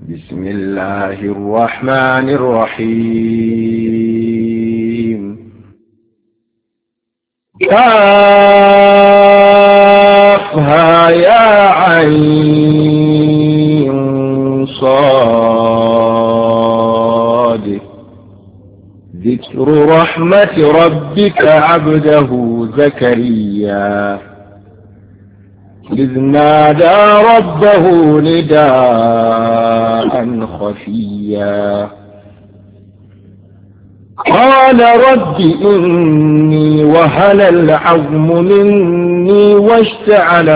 بسم الله الرحمن الرحيم. كافها يا عين صاد ذكر رحمة ربك عبده زكريا إذ نادى ربه نداء خفيا قال رب إني وهن العظم مني واشتعل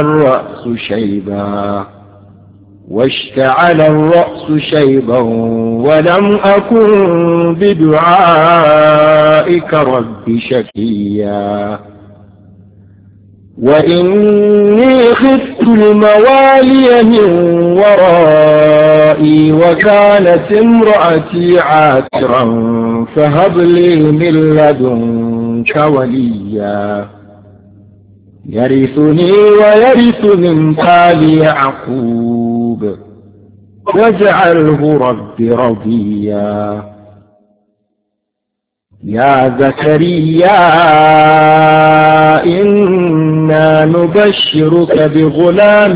الرأس شيبا ولم أكن بدعائك رب شقيا وإني خفت الموالي من ورائي وكانت امرأتي عاقرا فهب لي من لدنك وليا يرثني ويرث من آل يعقوب واجعله رب رضيا يا زكريا إنا نبشرك بغلام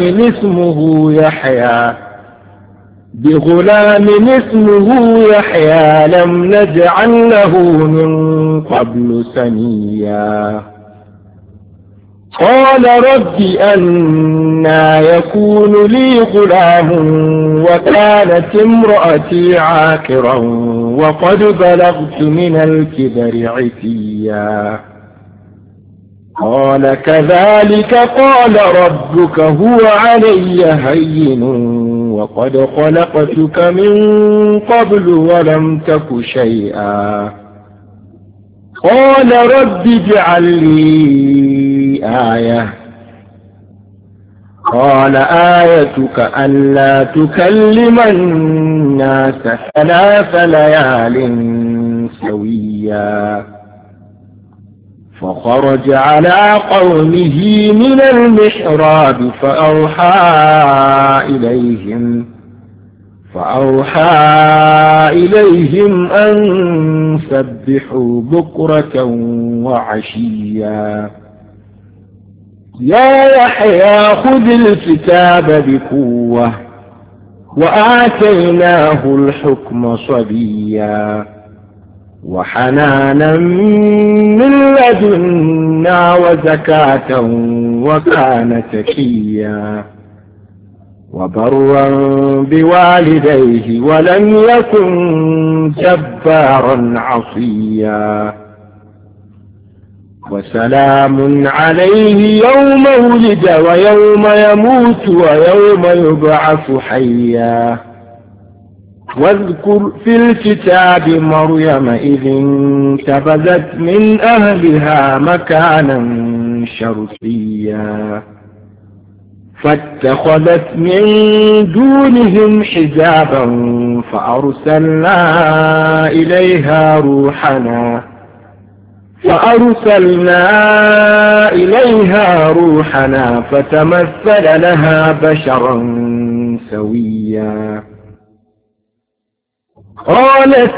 اسمه يحيى لم نجعل له من قبل سميا قال رب أنى يكون لي غلام وكانت امرأتي عاقرا وقد بلغت من الكبر عتيا قال كذلك قال ربك هو علي هين وقد خلقتك من قبل ولم تك شيئا قال رب اجعل لي آية قال آيتك ألا تكلم الناس 3 ليال سويا فخرج على قومه من المحراب فأوحى إليهم أن سبحوا بكرة وعشيا يا يحيى خذ الكتاب بقوة وآتيناه الحكم صبيا وحنانا من لدنا وزكاة وكان تقيا وبرا بوالديه ولم يكن جبارا عصيا وسلام عليه يوم ولد ويوم يموت ويوم يبعث حيا واذكر في الكتاب مريم إذ انتبذت من أهلها مكانا شرقيا فاتخذت من دونهم حجابا فأرسلنا إليها روحنا فتمثل لها بشرا سويا قالت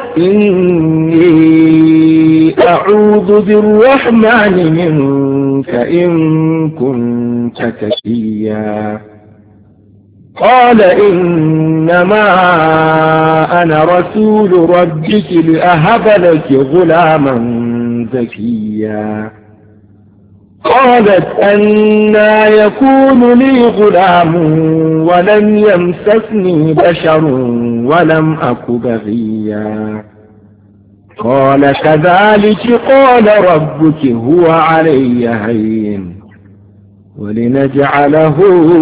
إني أعوذ بالرحمن منك إن كنت تقيا قال إنما أنا رسول ربك لأهب لك غلاما زكيا قالت أنى يكون لي غلام ولم يمسسني بشر ولم أك بغيا قال كذلك قال ربك هو علي هين ولنجعله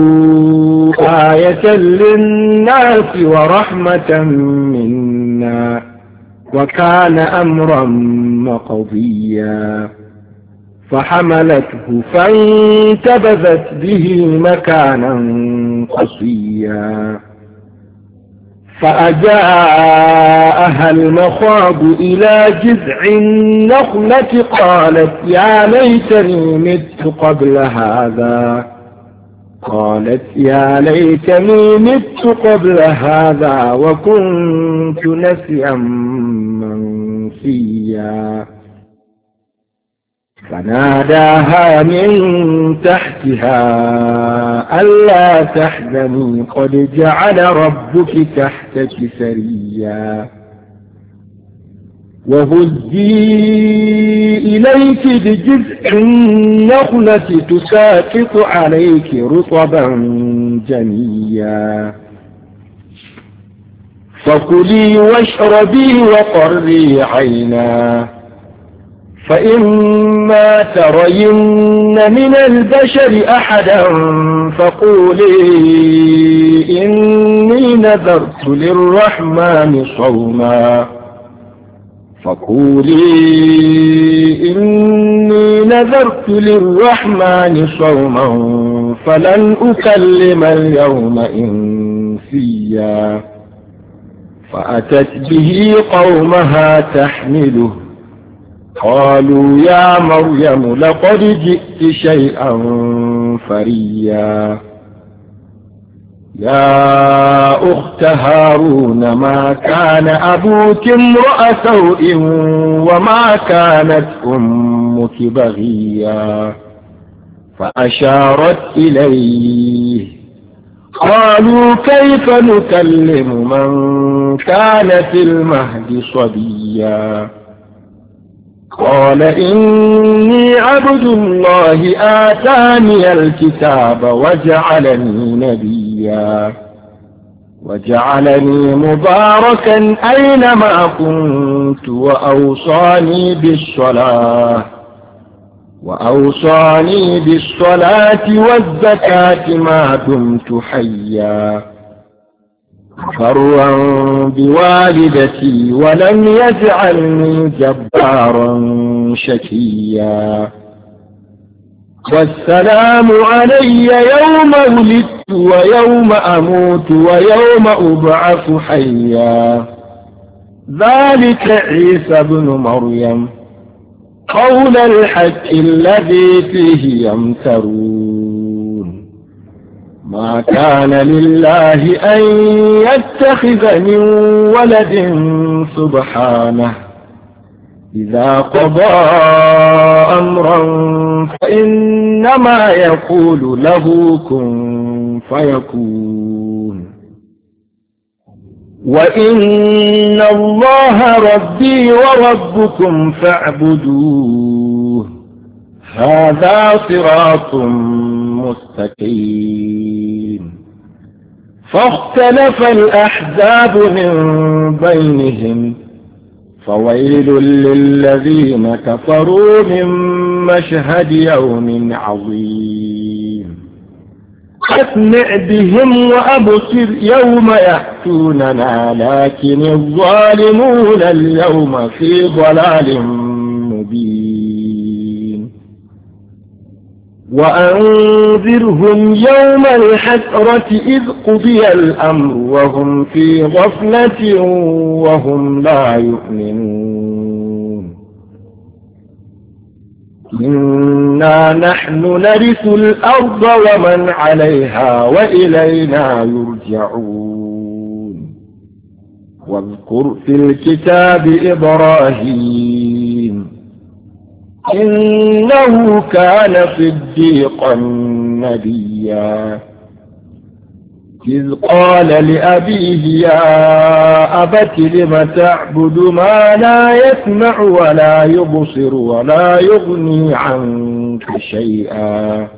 آية للناس ورحمة منا وكان أمرا مقضيا فحملته فانتبذت به مكانا قصيا فأجاءها المخاض إلى جذع النخلة قالت يا ليتني مت قبل هذا قالت يا ليتني مت قبل هذا وكنت نسيا منسيا فناداها من تحتها ألا تحزني قد جعل ربك تحتك سريا وهزي إليك بجذع النخلة تساقط عليك رطبا جنيا فكلي واشربي وقري عينا فإما ترين من البشر أحدا فقولي إني نذرت للرحمن صوما فلن أكلم اليوم إنسيا فأتت به قومها تحمله قالوا يا مريم لقد جئت شيئا فريا يا أخت هارون ما كان أبوك امرأ سوء وما كانت أمك بغيا فأشارت إليه قالوا كيف نكلم من كان في المهد صبيا قال إني عبد الله آتاني الكتاب وجعلني نبيا وجعلني مباركا أينما كنت وأوصاني بالصلاة والزكاة ما دمت حيا برا بوالدتي ولم يجعلني جبارا شقيا والسلام علي يوم ولدت ويوم أموت ويوم أبعث حيا ذلك عيسى بن مريم قول الحق الذي فيه يمترون ما كان لله أن يتخذ من ولد سبحانه إذا قضى أمرا فإنما يقول له كن فيكون وإن الله ربي وربكم فاعبدوه هذا صراط مستقيم فاختلف الأحزاب من بينهم فويل للذين كفروا من مشهد يوم عظيم أسمع بهم وأبصر يوم يأتوننا لكن الظالمون اليوم في ضلال مبين وأنذرهم يوم الحسرة إذ قضي الأمر وهم في غفلة وهم لا يؤمنون إنا نحن نرث الأرض ومن عليها وإلينا يرجعون واذكر في الكتاب إبراهيم إنه كان صديقا نبيا إذ قال لأبيه يا أبت لم تعبد ما لا يسمع ولا يبصر ولا يغني عنك شيئا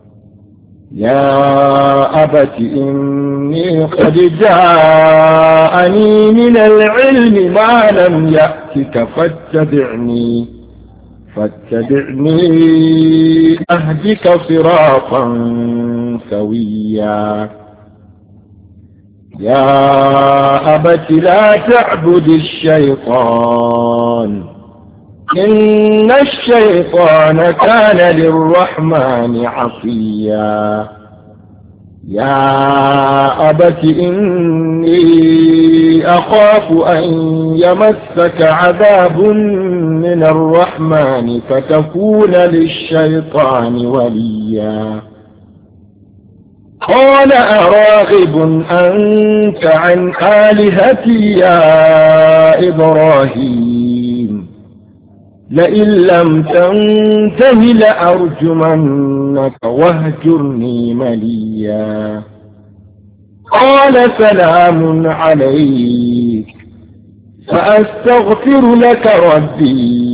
يا أبت إني قد جاءني من العلم ما لم يأتك فاتبعني أهدك صراطا سويا يا أبت لا تعبد الشيطان إن الشيطان كان للرحمن عصيا يا أبت إني أخاف أن يمسك عذاب من الرحمن فتكون للشيطان وليا قال أراغب أنت عن آلهتي يا إبراهيم لئن لم تنته لأرجمنك واهجرني مليا قال سلام عليك فأستغفر لك ربي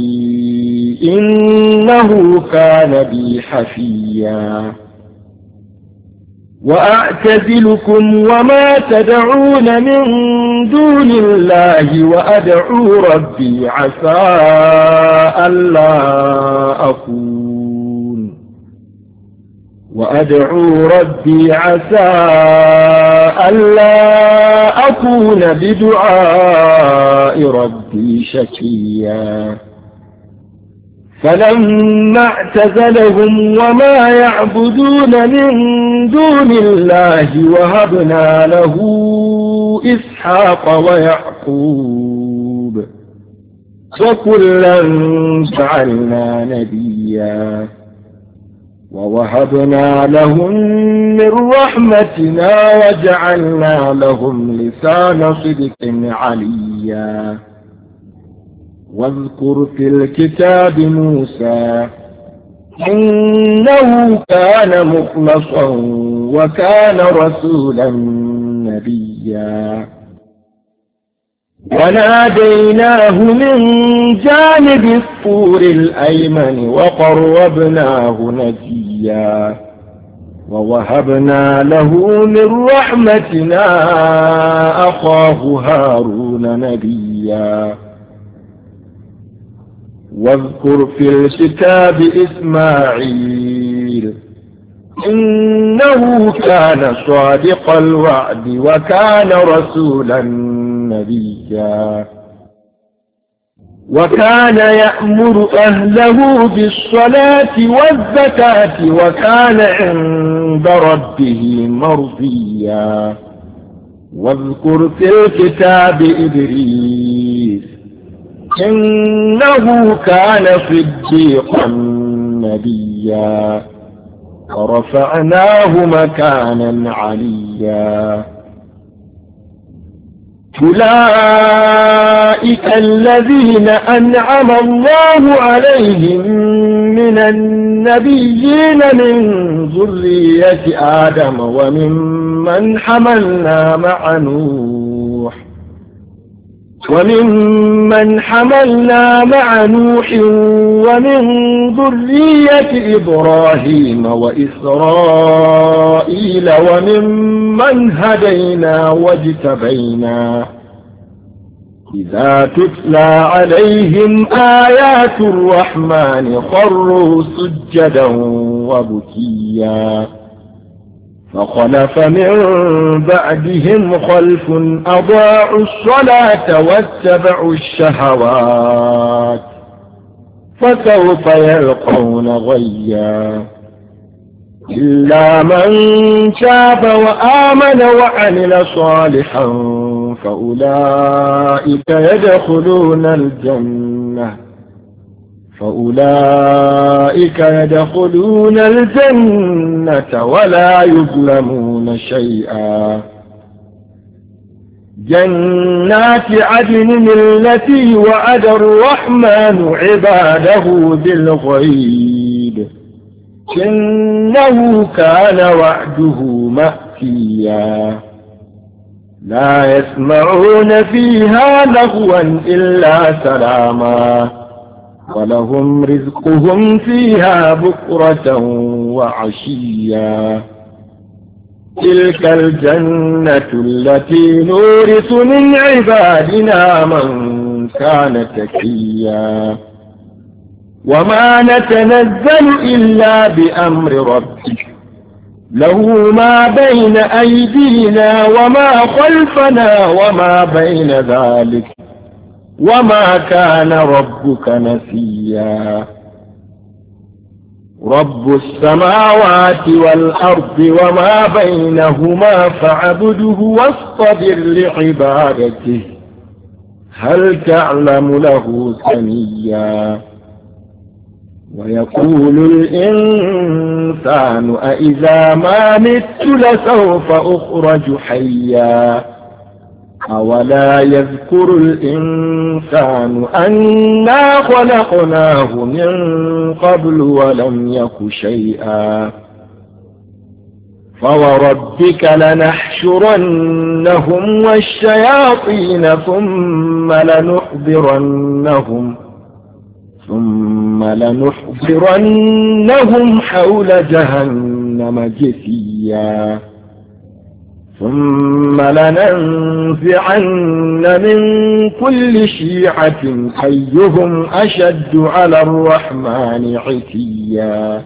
إنه كان بي حفيا وأعتزلكم وما تدعون من دون الله وأدعو ربي عسى ألا أكون بدعاء ربي شقيا فلما اعتزلهم وما يعبدون من دون الله وهبنا له إسحاق ويعقوب وكلا جعلنا نبيا ووهبنا لهم من رحمتنا وجعلنا لهم لسان صدق عليا واذكر في الكتاب موسى إنه كان مخلصا وكان رسولا نبيا وناديناه من جانب الطور الأيمن وقربناه نجيا ووهبنا له من رحمتنا أخاه هارون نبيا واذكر في الكتاب إسماعيل إنه كان صادق الوعد وكان رسولا نبيا وكان يأمر أهله بالصلاة والزكاة وكان عند ربه مرضيا واذكر في الكتاب إدريس إنه كان صديقا نبيا ورفعناه مكانا عليا أولئك الذين أنعم الله عليهم من النبيين من ذرية آدم وممن حملنا مع نوح ومن ذرية إبراهيم وإسرائيل وممن هدينا واجتبينا إذا تتلى عليهم آيات الرحمن خروا سجدا وبكيا فخلف من بعدهم خلف أضاعوا الصلاة واتبعوا الشهوات فسوف يلقون غيا إلا من تاب وآمن وعمل صالحا فأولئك يدخلون الجنة ولا يظلمون شيئا جنات عدن التي وعد الرحمن عباده بالغيب إنه كان وعده مأتيا لا يسمعون فيها لغوا إلا سلاما ولهم رزقهم فيها بكرة وعشيا تلك الجنة التي نورث من عبادنا من كان تقيا وما نتنزل إلا بأمر ربك له ما بين أيدينا وما خلفنا وما بين ذلك وما كان ربك نسيا رب السماوات والأرض وما بينهما فاعبده واصطبر لعبادته هل تعلم له سميا ويقول الإنسان أإذا ما مت لسوف أخرج حيا أولا يذكر الإنسان أنا خلقناه من قبل ولم يك شيئا فوربك لنحشرنهم والشياطين ثم لنحضرنهم حول جهنم جثيا ثم لننزعن من كل شيعة أيهم أشد على الرحمن عتيا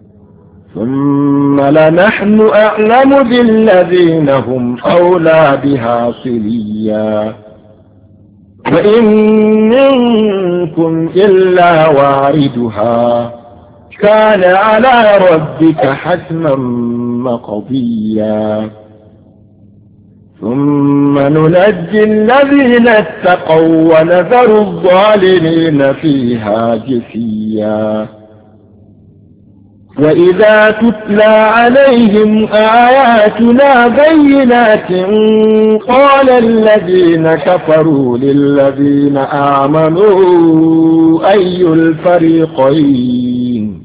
ثم لنحن أعلم بالذين هم أولى بها صليا وإن منكم إلا واردها كان على ربك حتما مقضيا ثم ننجي الذين اتقوا ونذر الظالمين فيها جثيا وإذا تتلى عليهم آياتنا بينات قال الذين كفروا للذين آمنوا أي الفريقين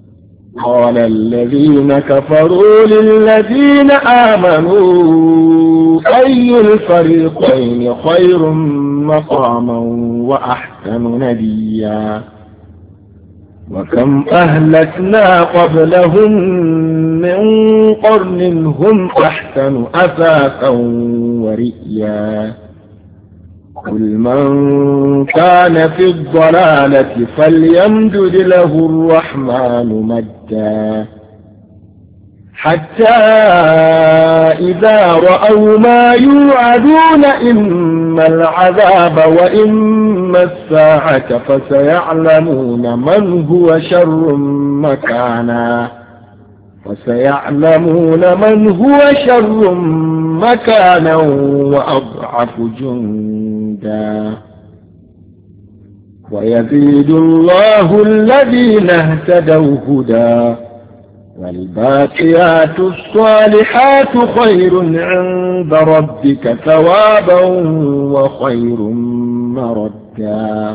خير مقاما وأحسن نديا وكم أهلكنا قبلهم من قرن هم أحسن أثاثا ورئيا قل من كان في الضلالة فليمدد له الرحمن مدا حتى إذا رأوا ما يوعدون إما العذاب وإما الساعة فسيعلمون من هو شر مكانا وأضعف جندا ويزيد الله الذين اهتدوا هدى والباقيات الصالحات خير عند ربك ثوابا وخير مردا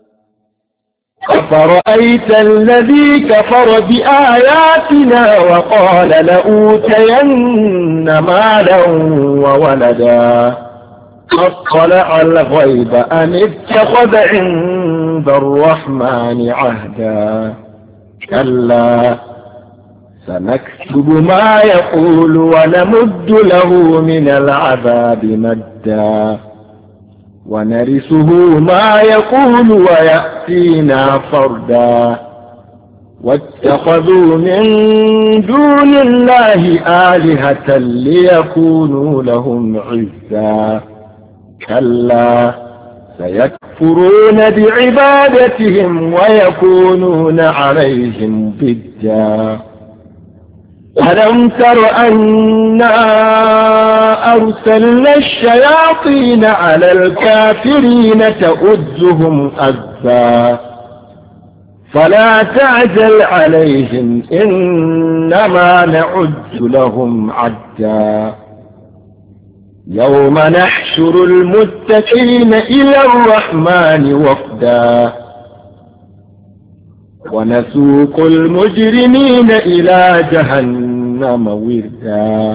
أفرأيت الذي كفر بآياتنا وقال لأوتين مالا وولدا أطلع الغيب أم اتخذ عند الرحمن عهدا كلا سنكتب ما يقول ونمد له من العذاب مدا ونرثه ما يقول ويأتينا فردا واتخذوا من دون الله آلهة ليكونوا لهم عزا كلا سيكفرون بعبادتهم ويكونون عليهم ضدا ألم تر أنا أرسلنا الشياطين على الكافرين تؤزهم أزا فلا تعجل عليهم إنما نعد لهم عدا يوم نحشر المتقين إلى الرحمن وفدا ونسوق المجرمين إلى جهنم وردا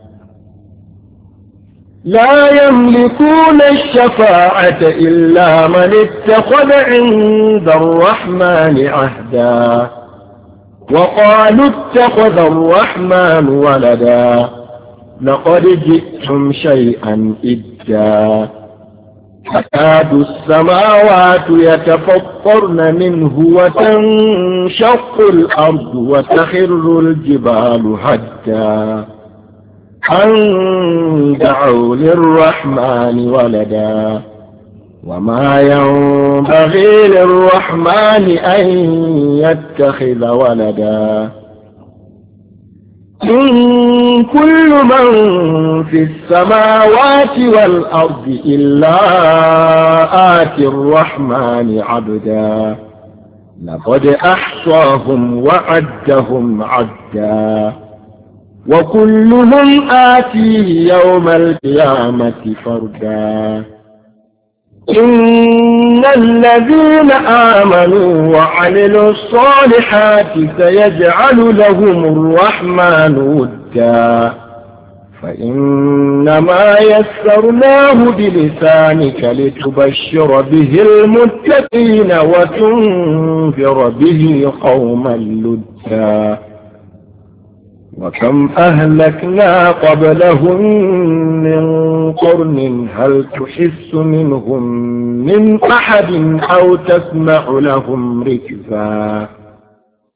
لا يملكون الشفاعة إلا من اتخذ عند الرحمن عهدا وقالوا اتخذ الرحمن ولدا لقد جئتم شيئا إدا تكاد السماوات يتفطرن منه وتنشق الأرض وتخر الجبال هدا أن دعوا للرحمن ولدا وما ينبغي للرحمن أن يتخذ ولدا إن كل من في السماوات والأرض إلا آتي الرحمن عبدا لقد أحصاهم وعدهم عدا وكلهم آتيه يوم القيامة فردا إن الذين آمنوا وعملوا الصالحات سيجعل لهم الرحمن ودا فإنما يسرناه بلسانك لتبشر به المتقين وتنذر به قوما لدا وكم أهلكنا قبلهم من قرن هل تحس منهم من أحد أو تسمع لهم ركزا